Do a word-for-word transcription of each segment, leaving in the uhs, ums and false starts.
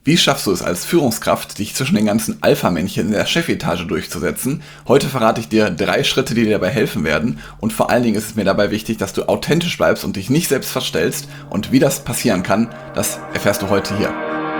Wie schaffst du es als Führungskraft, dich zwischen den ganzen Alpha-Männchen in der Chefetage durchzusetzen? Heute verrate ich dir drei Schritte, die dir dabei helfen werden. Und vor allen Dingen ist es mir dabei wichtig, dass du authentisch bleibst und dich nicht selbst verstellst. Und wie das passieren kann, das erfährst du heute hier.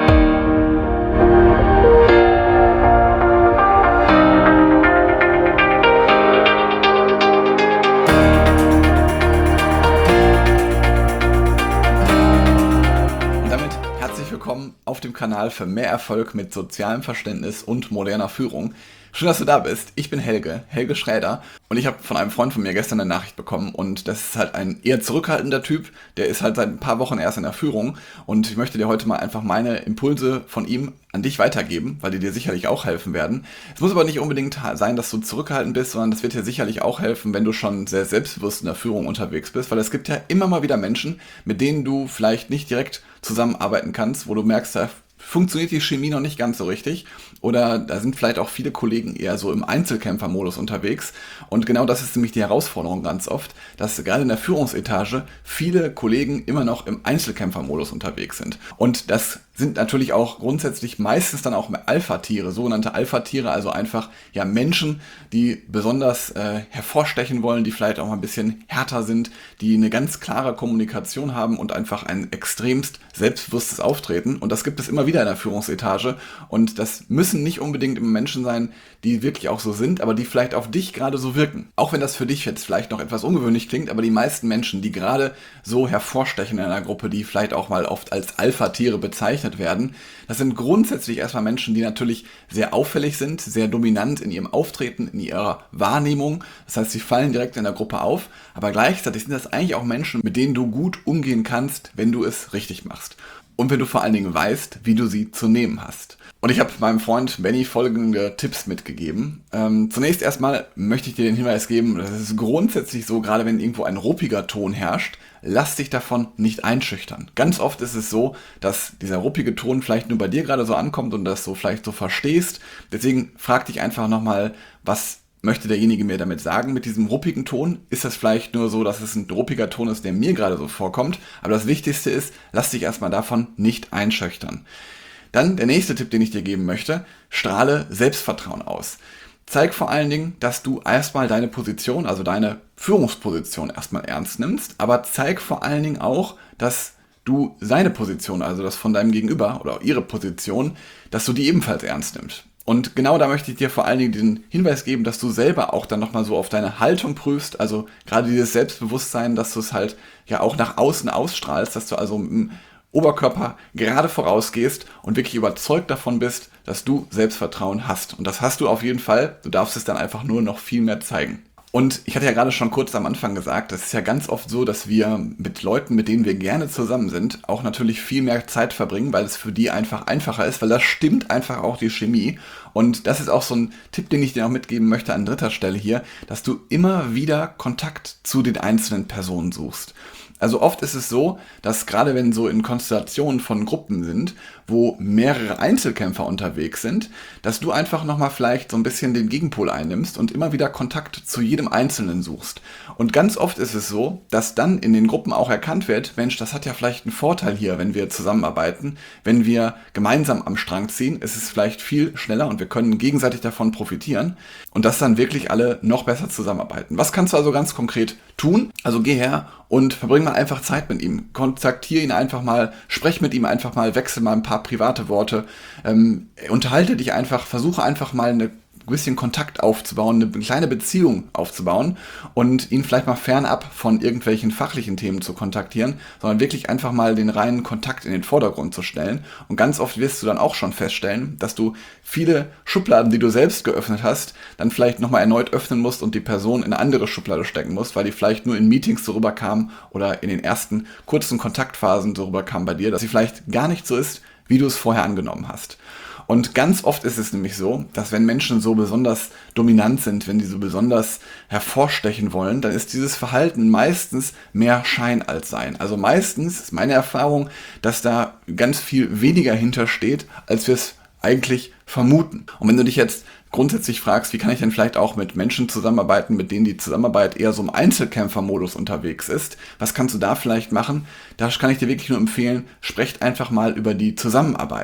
Willkommen auf dem Kanal für mehr Erfolg mit sozialem Verständnis und moderner Führung. Schön, dass du da bist. Ich bin Helge, Helge Schräder, und ich habe von einem Freund von mir gestern eine Nachricht bekommen, und das ist halt ein eher zurückhaltender Typ, der ist halt seit ein paar Wochen erst in der Führung, und ich möchte dir heute mal einfach meine Impulse von ihm an dich weitergeben, weil die dir sicherlich auch helfen werden. Es muss aber nicht unbedingt sein, dass du zurückhaltend bist, sondern das wird dir sicherlich auch helfen, wenn du schon sehr selbstbewusst in der Führung unterwegs bist, weil es gibt ja immer mal wieder Menschen, mit denen du vielleicht nicht direkt zusammenarbeiten kannst, wo du merkst, da funktioniert die Chemie noch nicht ganz so richtig, oder da sind vielleicht auch viele Kollegen eher so im Einzelkämpfermodus unterwegs, und genau das ist nämlich die Herausforderung ganz oft, dass gerade in der Führungsetage viele Kollegen immer noch im Einzelkämpfermodus unterwegs sind, und das sind natürlich auch grundsätzlich meistens dann auch Alpha-Tiere, sogenannte Alpha-Tiere, also einfach ja Menschen, die besonders äh, hervorstechen wollen, die vielleicht auch mal ein bisschen härter sind, die eine ganz klare Kommunikation haben und einfach ein extremst selbstbewusstes Auftreten, und das gibt es immer wieder in der Führungsetage, und das müssen nicht unbedingt immer Menschen sein, die wirklich auch so sind, aber die vielleicht auf dich gerade so wirken. Auch wenn das für dich jetzt vielleicht noch etwas ungewöhnlich klingt, aber die meisten Menschen, die gerade so hervorstechen in einer Gruppe, die vielleicht auch mal oft als Alpha-Tiere bezeichnet werden, das sind grundsätzlich erstmal Menschen, die natürlich sehr auffällig sind, sehr dominant in ihrem Auftreten, in ihrer Wahrnehmung. Das heißt, sie fallen direkt in der Gruppe auf, aber gleichzeitig sind das eigentlich auch Menschen, mit denen du gut umgehen kannst, wenn du es richtig machst. Und wenn du vor allen Dingen weißt, wie du sie zu nehmen hast. Und ich habe meinem Freund Benny folgende Tipps mitgegeben. Ähm, zunächst erstmal möchte ich dir den Hinweis geben, das ist grundsätzlich so, gerade wenn irgendwo ein ruppiger Ton herrscht, lass dich davon nicht einschüchtern. Ganz oft ist es so, dass dieser ruppige Ton vielleicht nur bei dir gerade so ankommt und das so vielleicht so verstehst. Deswegen frag dich einfach nochmal, was möchte derjenige mir damit sagen mit diesem ruppigen Ton? Ist das vielleicht nur so, dass es ein ruppiger Ton ist, der mir gerade so vorkommt? Aber das Wichtigste ist, lass dich erstmal davon nicht einschüchtern. Dann der nächste Tipp, den ich dir geben möchte: strahle Selbstvertrauen aus. Zeig vor allen Dingen, dass du erstmal deine Position, also deine Führungsposition erstmal ernst nimmst, aber zeig vor allen Dingen auch, dass du seine Position, also das von deinem Gegenüber oder ihre Position, dass du die ebenfalls ernst nimmst. Und genau da möchte ich dir vor allen Dingen den Hinweis geben, dass du selber auch dann nochmal so auf deine Haltung prüfst, also gerade dieses Selbstbewusstsein, dass du es halt ja auch nach außen ausstrahlst, dass du also im Oberkörper gerade vorausgehst und wirklich überzeugt davon bist, dass du Selbstvertrauen hast. Und das hast du auf jeden Fall, du darfst es dann einfach nur noch viel mehr zeigen. Und ich hatte ja gerade schon kurz am Anfang gesagt, es ist ja ganz oft so, dass wir mit Leuten, mit denen wir gerne zusammen sind, auch natürlich viel mehr Zeit verbringen, weil es für die einfach einfacher ist, weil das stimmt einfach auch die Chemie. Und das ist auch so ein Tipp, den ich dir noch mitgeben möchte an dritter Stelle hier, dass du immer wieder Kontakt zu den einzelnen Personen suchst. Also oft ist es so, dass gerade wenn so in Konstellationen von Gruppen sind, wo mehrere Einzelkämpfer unterwegs sind, dass du einfach nochmal vielleicht so ein bisschen den Gegenpol einnimmst und immer wieder Kontakt zu jedem Einzelnen suchst. Und ganz oft ist es so, dass dann in den Gruppen auch erkannt wird, Mensch, das hat ja vielleicht einen Vorteil hier, wenn wir zusammenarbeiten, wenn wir gemeinsam am Strang ziehen, ist es vielleicht viel schneller und wir können gegenseitig davon profitieren, und dass dann wirklich alle noch besser zusammenarbeiten. Was kannst du also ganz konkret tun? Also geh her und verbring mal einfach Zeit mit ihm. Kontaktiere ihn einfach mal, sprech mit ihm einfach mal, wechsel mal ein paar private Worte, ähm, unterhalte dich einfach, versuche einfach mal eine ein bisschen Kontakt aufzubauen, eine kleine Beziehung aufzubauen und ihn vielleicht mal fernab von irgendwelchen fachlichen Themen zu kontaktieren, sondern wirklich einfach mal den reinen Kontakt in den Vordergrund zu stellen. Und ganz oft wirst du dann auch schon feststellen, dass du viele Schubladen, die du selbst geöffnet hast, dann vielleicht nochmal erneut öffnen musst und die Person in eine andere Schublade stecken musst, weil die vielleicht nur in Meetings so rüberkam oder in den ersten kurzen Kontaktphasen so rüberkam bei dir, dass sie vielleicht gar nicht so ist, wie du es vorher angenommen hast. Und ganz oft ist es nämlich so, dass wenn Menschen so besonders dominant sind, wenn die so besonders hervorstechen wollen, dann ist dieses Verhalten meistens mehr Schein als Sein. Also meistens ist meine Erfahrung, dass da ganz viel weniger hintersteht, als wir es eigentlich vermuten. Und wenn du dich jetzt grundsätzlich fragst, wie kann ich denn vielleicht auch mit Menschen zusammenarbeiten, mit denen die Zusammenarbeit eher so im Einzelkämpfermodus unterwegs ist, was kannst du da vielleicht machen? Da kann ich dir wirklich nur empfehlen, sprecht einfach mal über die Zusammenarbeit.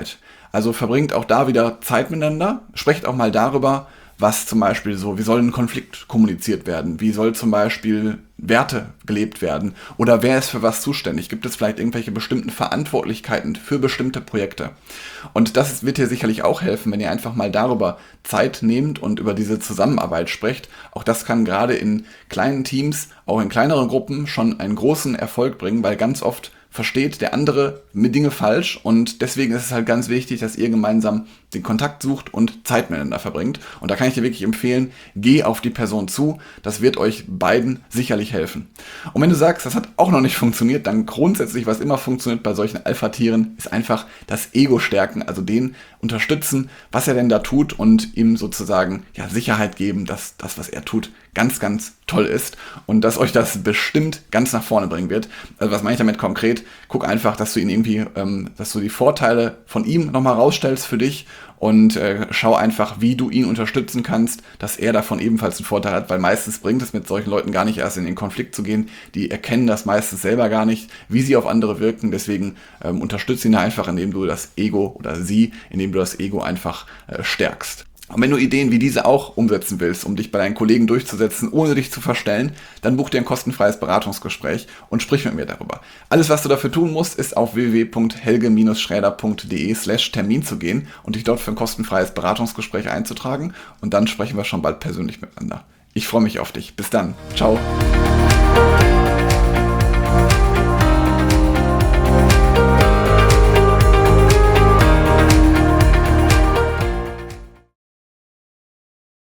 Also verbringt auch da wieder Zeit miteinander, sprecht auch mal darüber, was zum Beispiel so, wie soll ein Konflikt kommuniziert werden, wie soll zum Beispiel Werte gelebt werden oder wer ist für was zuständig, gibt es vielleicht irgendwelche bestimmten Verantwortlichkeiten für bestimmte Projekte. Und das wird dir sicherlich auch helfen, wenn ihr einfach mal darüber Zeit nehmt und über diese Zusammenarbeit sprecht. Auch das kann gerade in kleinen Teams, auch in kleineren Gruppen schon einen großen Erfolg bringen, weil ganz oft versteht der andere mit Dinge falsch und deswegen ist es halt ganz wichtig, dass ihr gemeinsam den Kontakt sucht und Zeit miteinander verbringt. Und da kann ich dir wirklich empfehlen, geh auf die Person zu, das wird euch beiden sicherlich helfen. Und wenn du sagst, das hat auch noch nicht funktioniert, dann grundsätzlich, was immer funktioniert bei solchen Alpha-Tieren, ist einfach das Ego stärken, also den unterstützen, was er denn da tut und ihm sozusagen ja, Sicherheit geben, dass das, was er tut, ganz, ganz toll ist und dass euch das bestimmt ganz nach vorne bringen wird. Also was meine ich damit konkret? Guck einfach, dass du ihn irgendwie, ähm, dass du die Vorteile von ihm nochmal rausstellst für dich und äh, schau einfach, wie du ihn unterstützen kannst, dass er davon ebenfalls einen Vorteil hat, weil meistens bringt es mit solchen Leuten gar nicht erst in den Konflikt zu gehen. Die erkennen das meistens selber gar nicht, wie sie auf andere wirken. Deswegen ähm, unterstütze ihn einfach, indem du das Ego oder sie, indem du das Ego einfach äh, stärkst. Und wenn du Ideen wie diese auch umsetzen willst, um dich bei deinen Kollegen durchzusetzen, ohne dich zu verstellen, dann buch dir ein kostenfreies Beratungsgespräch und sprich mit mir darüber. Alles, was du dafür tun musst, ist auf w w w punkt helge schräder punkt de slash Termin zu gehen und dich dort für ein kostenfreies Beratungsgespräch einzutragen. Und dann sprechen wir schon bald persönlich miteinander. Ich freue mich auf dich. Bis dann. Ciao.